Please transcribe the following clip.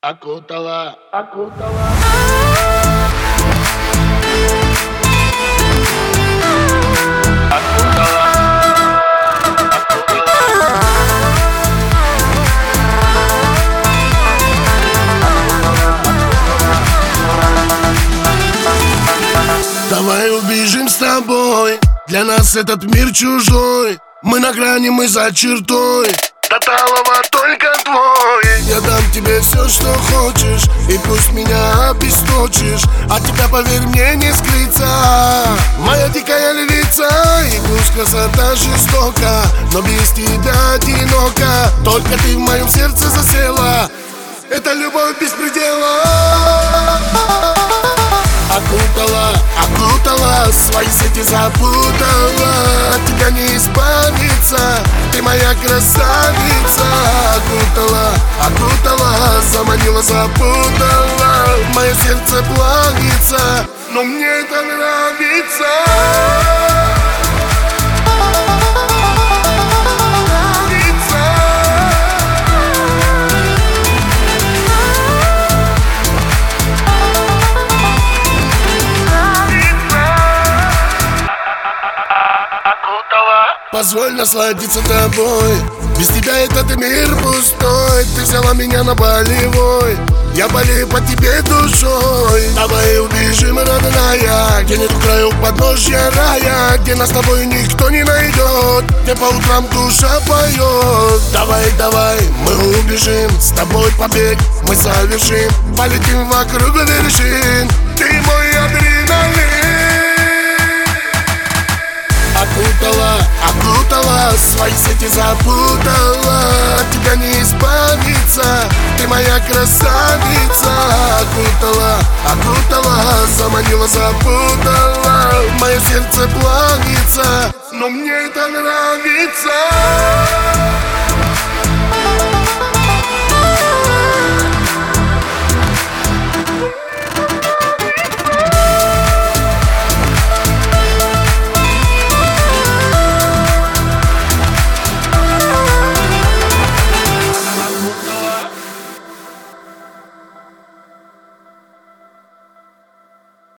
окутала, окутала. Давай убежим с тобой, для нас этот мир чужой. Мы на грани, мы за чертой, до талого только твой. Я дам тебе все, что хочешь, и пусть меня обесточишь. От тебя, поверь мне, не скрыться, моя дикая львица. И пусть красота жестока, но без тебя одиноко. Только ты в моем сердце засела, это любовь без предела. Окутала, окутала, свои сети запутала. От тебя не избавиться, ты моя красавица. Окутала, окутала, заманила, запутала. Мое сердце плавится, но мне это нравится. Позволь насладиться тобой, без тебя этот мир пустой. Ты взяла меня на болевой, я болею по тебе душой. Давай убежим, родная, где нет краю подножья рая, где нас с тобой никто не найдет, где по утрам душа поет. Давай, давай, мы убежим, с тобой побег мы совершим. Полетим вокруг вершин, ты мой адреналин. Окутала, окутала, свои сети запутала. От тебя не избавиться, ты моя красавица. Окутала, окутала, заманила, запутала. Мое сердце плавится, но мне это нравится.